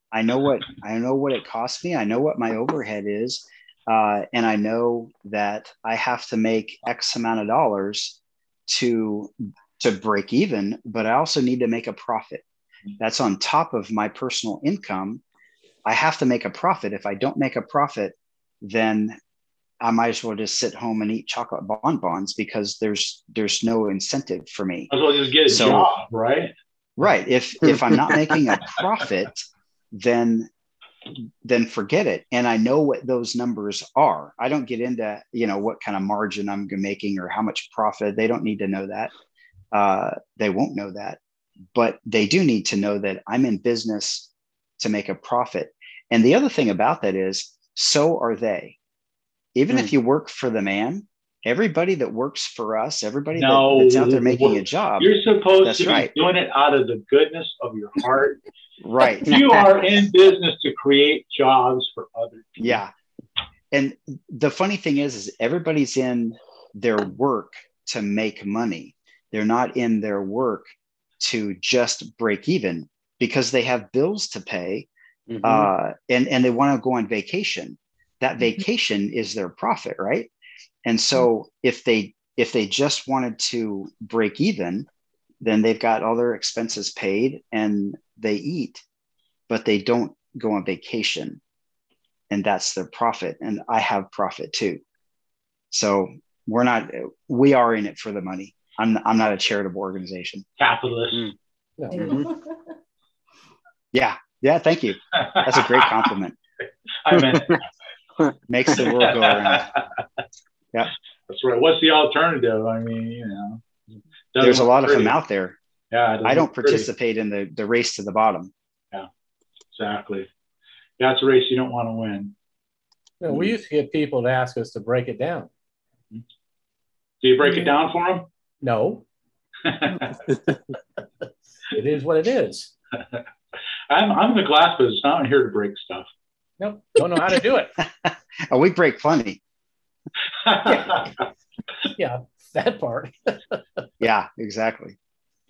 I know what I know what it costs me. I know what my overhead is, uh, and I know that I have to make X amount of dollars to to break even. But I also need to make a profit. That's on top of my personal income. I have to make a profit. If I don't make a profit, then I might as well just sit home and eat chocolate bonbons because there's there's no incentive for me. Might as well just get a So- job, right? Right. If if I'm not making a profit, then then forget it. And I know what those numbers are. I don't get into, you know, what kind of margin I'm making or how much profit. They don't need to know that. Uh, they won't know that. But they do need to know that I'm in business to make a profit. And the other thing about that is, so are they. Even Hmm. if you work for the man, everybody that works for us, everybody No, that, that's out there making a job, You're supposed that's to be right. doing it out of the goodness of your heart. Right. You are in business to create jobs for other people. Yeah. And the funny thing is, is everybody's in their work to make money. They're not in their work to just break even because they have bills to pay, Mhm. uh, and, and they want to go on vacation. That vacation is their profit, right? And so if they if they just wanted to break even, then they've got all their expenses paid and they eat, but they don't go on vacation. And that's their profit. And I have profit too. So we're not, we are in it for the money. I'm, I'm not a charitable organization. Capitalist. Mhm. Yeah. Yeah. Thank you. That's a great compliment. I meant Makes the world go around. Yeah. That's right. What's the alternative? I mean, you know, doesn't There's a look lot of pretty. them out there. Yeah, it doesn't I don't look pretty. participate in the, the race to the bottom. Yeah, exactly. That's a race you don't want to win. You know, we used to get people to ask us to break it down. Do you break it down for them? No. It is what it is. I'm, I'm in the glass business. I'm not here to break stuff. Nope. Don't know how to do it. Oh, we break plenty. Yeah, yeah, that part. Yeah, exactly.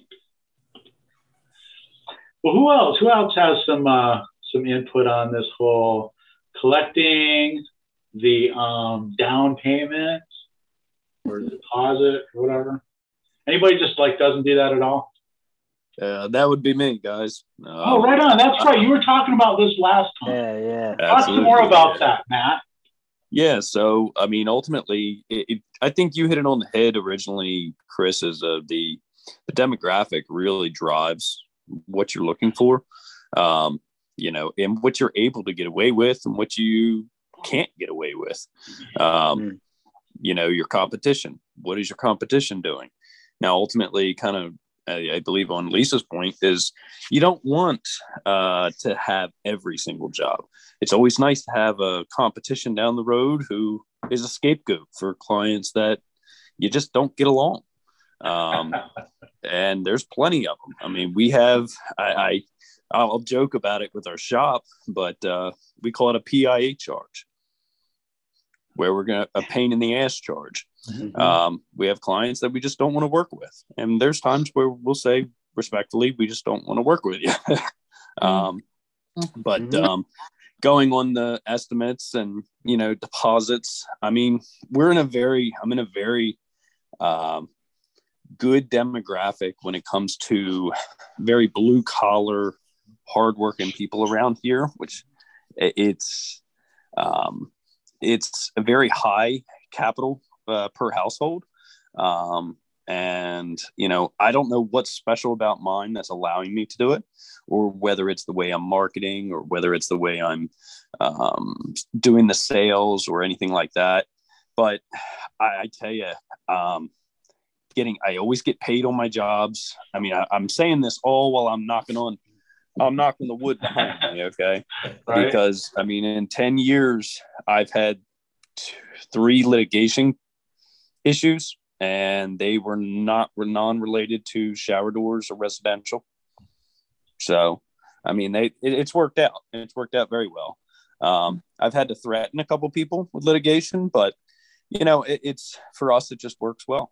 Well, who else? Who else has some uh, some input on this whole collecting the um, down payment or the deposit or whatever? Anybody just like doesn't do that at all? Uh, that would be me, guys. Um, Oh, right on. That's right. You were talking about this last time. Yeah, yeah. Talk some more about that, Matt. Yeah, so I mean, ultimately, it, it, I think you hit it on the head originally, Chris. Is uh, the the demographic really drives what you're looking for, um, you know, and what you're able to get away with, and what you can't get away with. Um, Mm. You know, your competition. What is your competition doing? Now, ultimately, kind of, I, I believe on Lisa's point is you don't want uh, to have every single job. It's always nice to have a competition down the road who is a scapegoat for clients that you just don't get along. Um, and there's plenty of them. I mean, we have, I, I I'll joke about it with our shop, but uh, we call it a P I A charge, where we're going to a pain in the ass charge. Mm-hmm. Um, we have clients that we just don't want to work with. And there's times where we'll say respectfully, we just don't want to work with you. um, but Mm-hmm. um, going on the estimates and, you know, deposits, I mean, we're in a very, I'm in a very um, good demographic when it comes to very blue collar, hardworking people around here, which it's, um, it's a very high capital uh, per household. Um, and, you know, I don't know what's special about mine that's allowing me to do it, or whether it's the way I'm marketing, or whether it's the way I'm um, doing the sales or anything like that. But I, I tell you, um, getting, I always get paid on my jobs. I mean, I, I'm saying this all while I'm knocking on, I'm knocking the wood behind me. Okay. Right. Because I mean, in ten years, I've had two, three litigation issues, and they were not were non-related to shower doors or residential. So, I mean, they it, it's worked out. It's worked out very well. Um, I've had to threaten a couple people with litigation, but you know, it, it's for us, it just works well.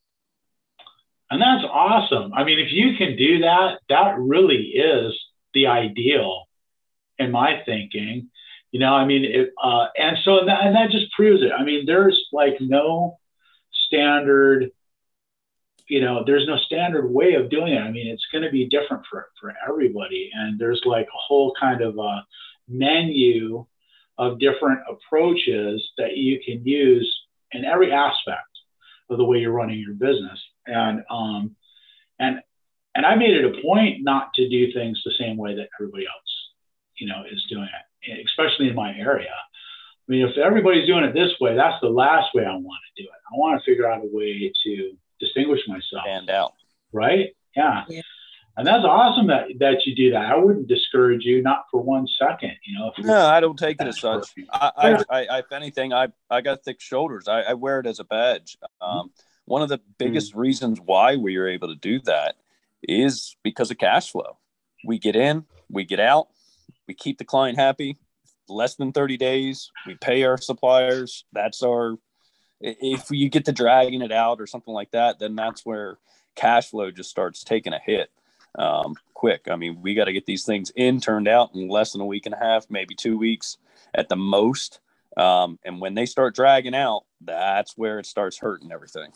And that's awesome. I mean, if you can do that, that really is the ideal. in my thinking. You know, I mean, it, uh, and so that, and that just proves it. I mean, there's like no standard, you know, there's no standard way of doing it. I mean, it's going to be different for, for everybody. And there's like a whole kind of a menu of different approaches that you can use in every aspect of the way you're running your business. And, um, and, and I made it a point not to do things the same way that everybody else, you know, is doing it, especially in my area. I mean, if everybody's doing it this way, that's the last way I want to do it. I want to figure out a way to distinguish myself. Stand out. Right? Yeah. yeah. And that's awesome that, that you do that. I wouldn't discourage you, not for one second. You know. If no, I don't take it as such. I, I, I, if anything, I, I got thick shoulders. I, I wear it as a badge. Um, one of the biggest mm-hmm. reasons why we are able to do that is because of cash flow. We get in, we get out, we keep the client happy. Less than thirty days, we pay our suppliers. That's our, if you get to dragging it out or something like that, then that's where cash flow just starts taking a hit um, quick. I mean, we got to get these things in, turned out in less than a week and a half, maybe two weeks at the most. Um, and when they start dragging out, that's where it starts hurting everything.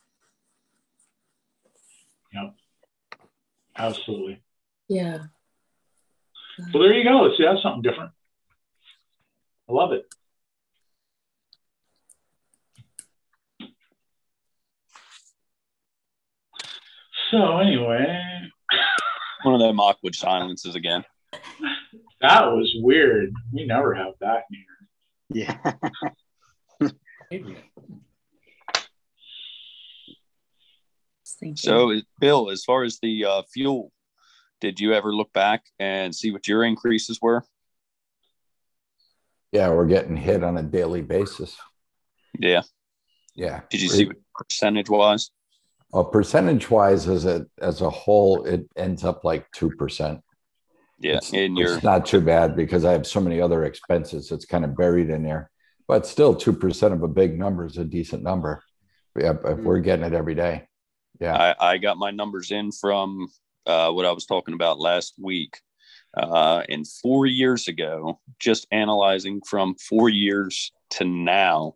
Yep. Absolutely. Yeah. So there you go. See, that's something different. I love it. So anyway, one of them awkward silences again. That was weird. We never have that here. Yeah. So, Bill, as far as the uh, fuel, did you ever look back and see what your increases were? Yeah, we're getting hit on a daily basis. Yeah. Yeah. Did you see what percentage wise? Well, percentage wise, as a as a whole, it ends up like two percent. Yeah, it's, in your... it's not too bad because I have so many other expenses. It's kind of buried in there, but still, two percent of a big number is a decent number. Yeah, if we're getting it every day. Yeah, I, I got my numbers in from uh, what I was talking about last week. Uh, and four years ago, just analyzing from four years to now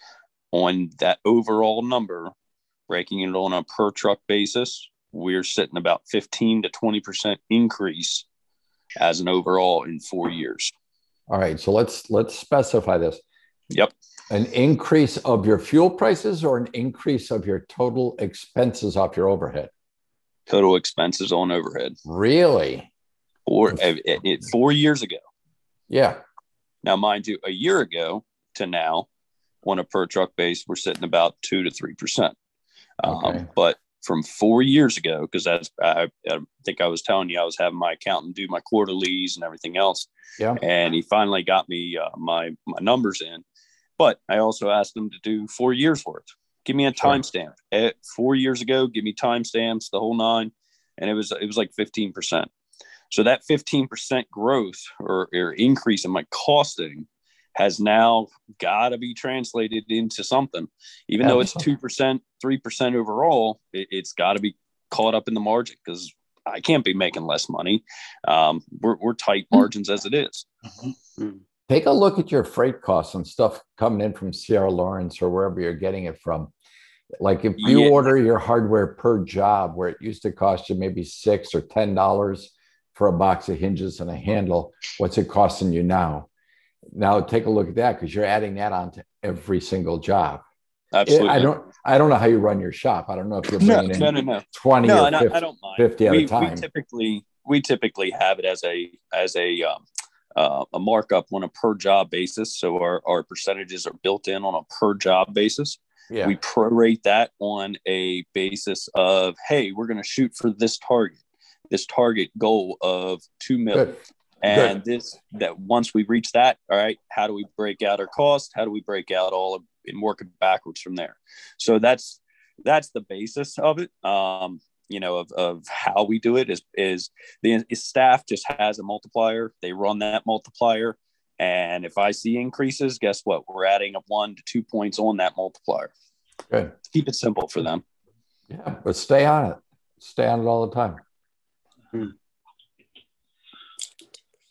on that overall number, breaking it on a per truck basis, we're sitting about fifteen to twenty percent increase as an overall in four years. All right. So let's, let's specify this. Yep. An increase of your fuel prices or an increase of your total expenses off your overhead? Total expenses on overhead. Really? Four, it, it, four years ago. Yeah. Now, mind you, a year ago to now, on a per truck base, we're sitting about two to three percent. Okay. Um, but from four years ago, because that's I, I think I was telling you I was having my accountant do my quarterlies and everything else. Yeah. And he finally got me uh, my my numbers in. But I also asked him to do four years worth. Give me a timestamp. Sure. Four years ago, give me timestamps, the whole nine, and it was it was like fifteen percent. So that fifteen percent growth or, or increase in my costing has now got to be translated into something. Even though it's two percent, three percent overall, it, it's got to be caught up in the margin because I can't be making less money. Um, we're, we're tight margins as it is. Mm-hmm. Take a look at your freight costs and stuff coming in from Sierra Lawrence or wherever you're getting it from. Like if you yeah. order your hardware per job, where it used to cost you maybe six or ten dollars for a box of hinges and a handle, what's it costing you now? Now take a look at that because you're adding that on to every single job. Absolutely. It, I don't. I don't know how you run your shop. I don't know if you're bringing no, in no, no, no. twenty no, or no, fifty, I don't mind. fifty at we, a time. We typically we typically have it as a as a um, uh, a markup on a per job basis. So our our percentages are built in on a per job basis. Yeah. We prorate that on a basis of, hey, we're going to shoot for this target, this target goal of two million. Good. And Good. this, that once we reach that, all right, how do we break out our cost? How do we break out all of and work it backwards from there? So that's, that's the basis of it. Um, you know, of, of how we do it is, is the is staff just has a multiplier. They run that multiplier. And if I see increases, guess what? We're adding up one to two points on that multiplier. Good. Keep it simple for them. Yeah, but stay on it. Stay on it all the time. Hmm.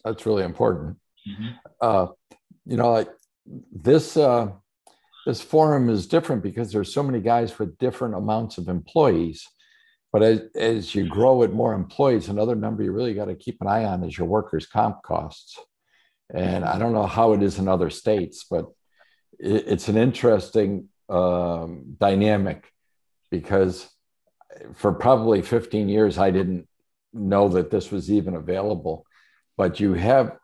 That's really important. Mm-hmm. Uh, you know, like this, uh, this forum is different because there's so many guys with different amounts of employees. But as, as you grow with more employees, another number you really got to keep an eye on is your workers' comp costs. And I don't know how it is in other states, but it, it's an interesting um, dynamic, because for probably fifteen years, I didn't know that this was even available. But you have,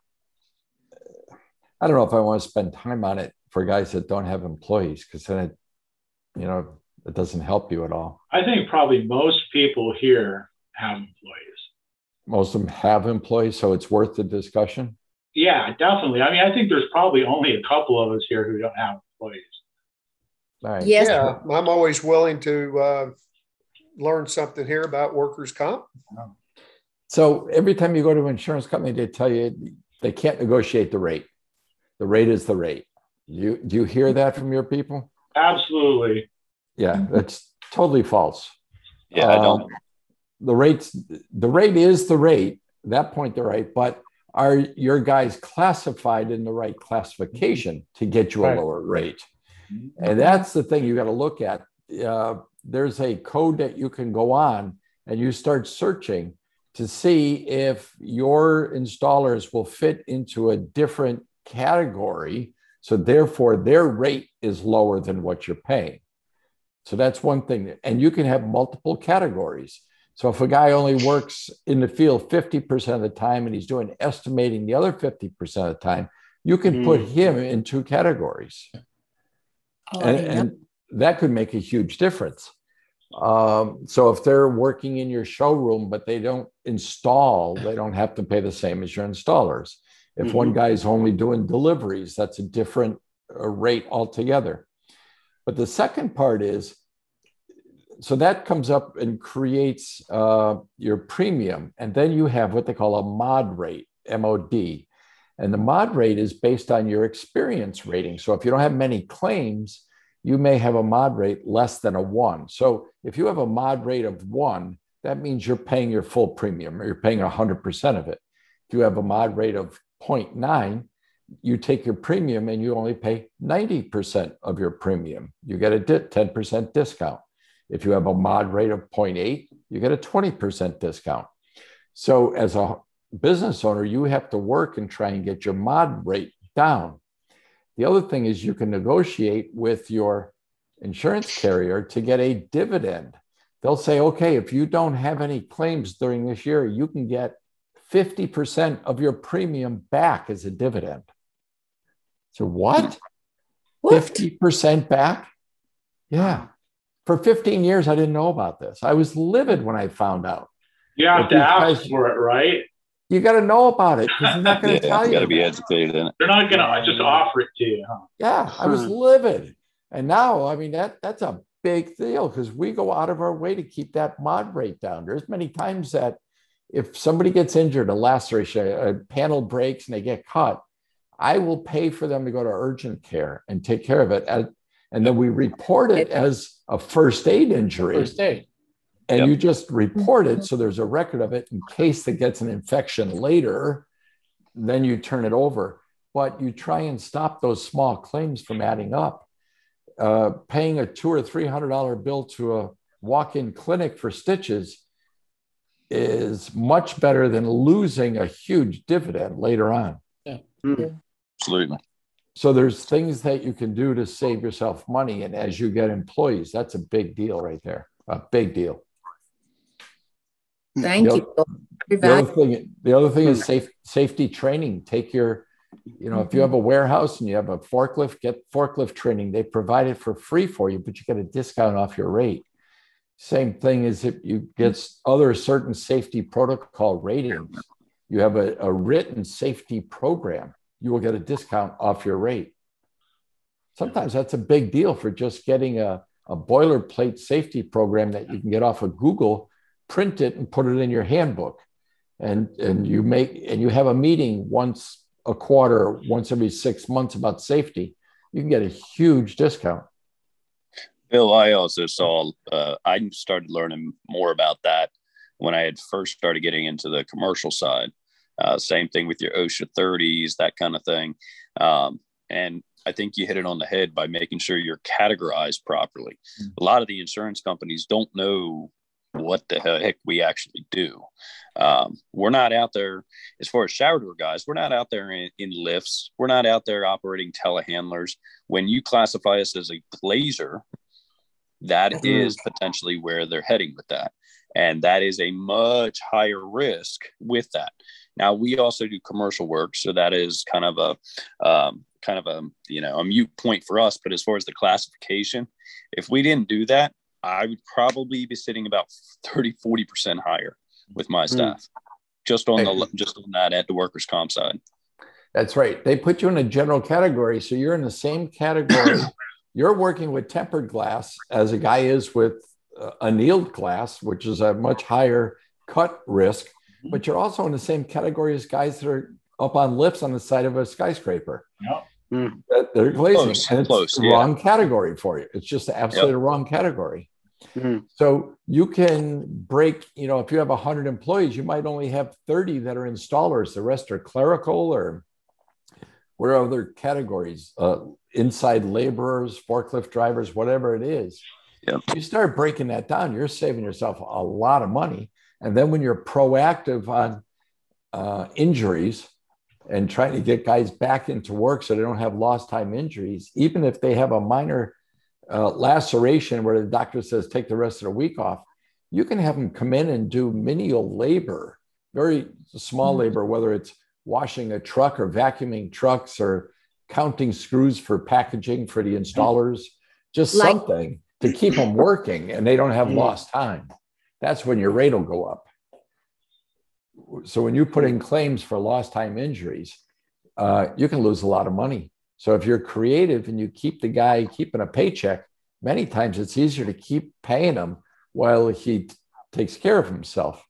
I don't know if I want to spend time on it for guys that don't have employees, because then it, you know, it doesn't help you at all. I think probably most people here have employees. Most of them have employees, so it's worth the discussion. Yeah, definitely. I mean, I think there's probably only a couple of us here who don't have employees. Right. Yes. Yeah, I'm always willing to uh, learn something here about workers' comp. So every time you go to an insurance company, they tell you they can't negotiate the rate. The rate is the rate. You, do you hear that from your people? Absolutely. Yeah, that's totally false. Yeah, I don't. Um, the rates, the rate is the rate. At that point, they're right. But are your guys classified in the right classification to get you a Right. lower rate? And that's the thing you got to look at. Uh, there's a code that you can go on and you start searching to see if your installers will fit into a different category. So therefore, their rate is lower than what you're paying. So that's one thing. And you can have multiple categories. So if a guy only works in the field fifty percent of the time and he's doing estimating the other fifty percent of the time, you can mm. put him in two categories. Oh, and, and that could make a huge difference. Um, so if they're working in your showroom, but they don't install, they don't have to pay the same as your installers. If mm-hmm. one guy's only doing deliveries, that's a different uh, rate altogether. But the second part is, so that comes up and creates uh, your premium. And then you have what they call a mod rate, M O D. And the mod rate is based on your experience rating. So if you don't have many claims, you may have a mod rate less than a one. So if you have a mod rate of one, that means you're paying your full premium, or you're paying one hundred percent of it. If you have a mod rate of zero point nine, you take your premium and you only pay ninety percent of your premium. You get a ten percent discount. If you have a mod rate of zero point eight, you get a twenty percent discount. So as a business owner, you have to work and try and get your mod rate down. The other thing is you can negotiate with your insurance carrier to get a dividend. They'll say, okay, if you don't have any claims during this year, you can get fifty percent of your premium back as a dividend. So what? what? fifty percent back? Yeah. For fifteen years, I didn't know about this. I was livid when I found out. You have to ask for it, right? You got to know about it because they're not going to yeah, tell you. You got to be educated in it. They're not going to just offer it to you, huh? Yeah, I was livid. And now, I mean, that that's a big deal because we go out of our way to keep that mod rate down. There's many times that if somebody gets injured, a laceration, a panel breaks and they get cut, I will pay for them to go to urgent care and take care of it. And then we report it as a first aid injury. First aid. And Yep. you just report it. So there's a record of it in case it gets an infection later, then you turn it over. But you try and stop those small claims from adding up. Uh, paying a two or three hundred dollar bill to a walk-in clinic for stitches is much better than losing a huge dividend later on. Yeah. Mm. Absolutely. So there's things that you can do to save yourself money. And as you get employees, that's a big deal right there. A big deal. Thank the you. Other, the other thing, the other thing is safe, safety training. Take your, you know, if you have a warehouse and you have a forklift, get forklift training. They provide it for free for you, but you get a discount off your rate. Same thing as if you get other certain safety protocol ratings. You have a, a written safety program, you will get a discount off your rate. Sometimes that's a big deal for just getting a, a boilerplate safety program that you can get off of Google, print it and put it in your handbook. And, and you make, and you have a meeting once a quarter, once every six months about safety, you can get a huge discount. Bill, I also saw, uh, I started learning more about that when I had first started getting into the commercial side. Uh, same thing with your OSHA thirties, that kind of thing. Um, and I think you hit it on the head by making sure you're categorized properly. A lot of the insurance companies don't know what the heck we actually do. Um, we're not out there, as far as shower door guys, we're not out there in, in lifts. We're not out there operating telehandlers. When you classify us as a glazer, that mm-hmm. is potentially where they're heading with that. And that is a much higher risk with that. Now, we also do commercial work, so that is kind of a um, kind of a, you know, a mute point for us. But as far as the classification, if we didn't do that, I would probably be sitting about thirty, forty percent higher with my staff, mm. just on the just on that at the workers' comp side. That's right. They put you in a general category, so you're in the same category. You're working with tempered glass as a guy is with uh, annealed glass, which is a much higher cut risk. But you're also in the same category as guys that are up on lifts on the side of a skyscraper. Yep. Mm. That they're glazing. Close, and it's close, the yeah. wrong category for you. It's just absolutely Yep. the wrong category. Mm. So you can break, you know, if you have one hundred employees, you might only have thirty that are installers. The rest are clerical or where are other categories, uh, inside laborers, forklift drivers, whatever it is. Yep. You start breaking that down, you're saving yourself a lot of money. And then when you're proactive on uh, injuries and trying to get guys back into work so they don't have lost time injuries, even if they have a minor uh, laceration where the doctor says take the rest of the week off, you can have them come in and do menial labor, very small labor, whether it's washing a truck or vacuuming trucks or counting screws for packaging for the installers, just Like- something to keep them working and they don't have lost time. That's when your rate will go up. So when you put in claims for lost time injuries, uh, you can lose a lot of money. So if you're creative and you keep the guy keeping a paycheck, many times it's easier to keep paying him while he t- takes care of himself.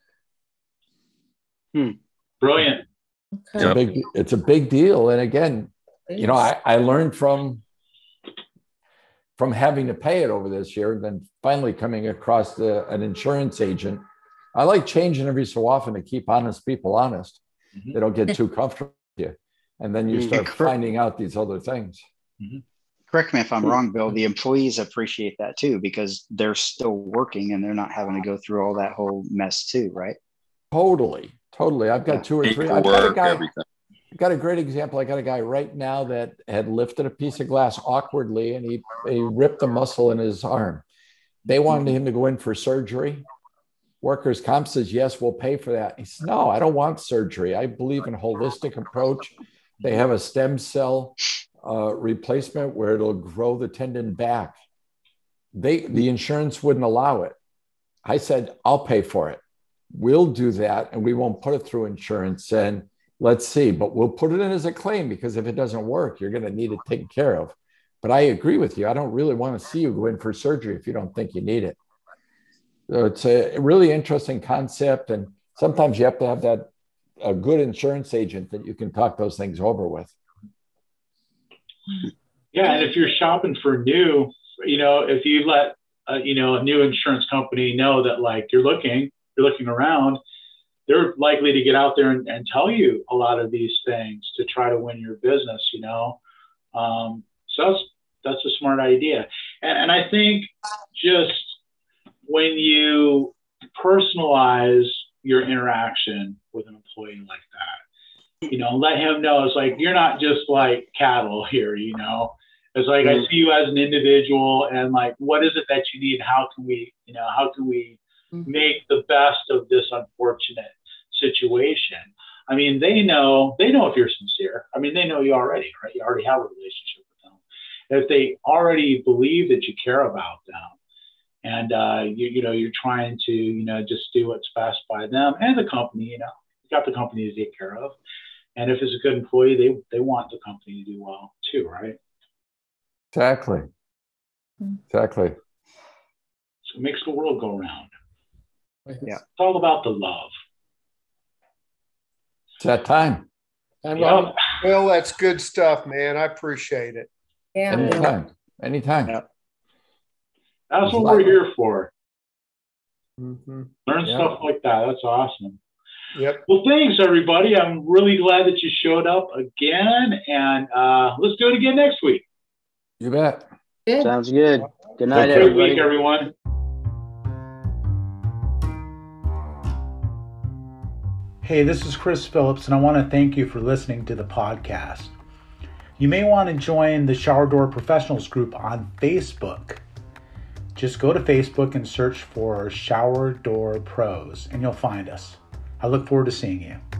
Hmm. Brilliant. It's, a big, it's a big deal. And again, you know, I, I learned from from having to pay it over this year, then finally coming across the, an insurance agent. I like changing every so often to keep honest people honest. Mm-hmm. They don't get too comfortable with you. And then you start mm-hmm. finding out these other things. Mm-hmm. Correct me if I'm wrong, Bill. The employees appreciate that too, because they're still working and they're not having to go through all that whole mess too, right? Totally, totally. I've got yeah. two or three. I've got a guy, I've got a great example. I got a guy right now that had lifted a piece of glass awkwardly and he, he ripped a muscle in his arm. They wanted him to go in for surgery. Workers' comp says, yes, we'll pay for that. He says, no, I don't want surgery. I believe in a holistic approach. They have a stem cell uh, replacement where it'll grow the tendon back. They, the insurance wouldn't allow it. I said, I'll pay for it. We'll do that and we won't put it through insurance. And let's see, but we'll put it in as a claim because if it doesn't work, you're going to need it taken care of. But I agree with you. I don't really want to see you go in for surgery if you don't think you need it. So it's a really interesting concept. And sometimes you have to have that a good insurance agent that you can talk those things over with. Yeah. And if you're shopping for new, you know, if you let, uh, you know, a new insurance company know that like you're looking, you're looking around, they're likely to get out there and, and tell you a lot of these things to try to win your business, you know? Um, so that's, that's a smart idea. And, and I think just when you personalize your interaction with an employee like that, you know, let him know it's like, you're not just like cattle here, you know? It's like, mm-hmm. I see you as an individual and like, what is it that you need? How can we, you know, how can we make the best of this unfortunate situation? I mean, they know, they know if you're sincere. I mean, they know you already, right? You already have a relationship with them. If they already believe that you care about them and, uh, you, you know, you're trying to, you know, just do what's best by them and the company, you know, you got the company to take care of. And if it's a good employee, they, they want the company to do well too, right? Exactly. Exactly. So it makes the world go round. Yeah. It's all about the love. It's that time. Yeah. Well, that's good stuff, man. I appreciate it. Yeah. Anytime. Anytime. Yeah. That's what we're here for. Mm-hmm. Learn yeah. stuff like that. That's awesome. Yep. Well, thanks, everybody. I'm really glad that you showed up again, and uh, let's do it again next week. You bet. Good. Sounds good. Good night, Have a great everybody. week, everyone. Hey, this is Chris Phillips, and I want to thank you for listening to the podcast. You may want to join the Shower Door Professionals group on Facebook. Just go to Facebook and search for Shower Door Pros, and you'll find us. I look forward to seeing you.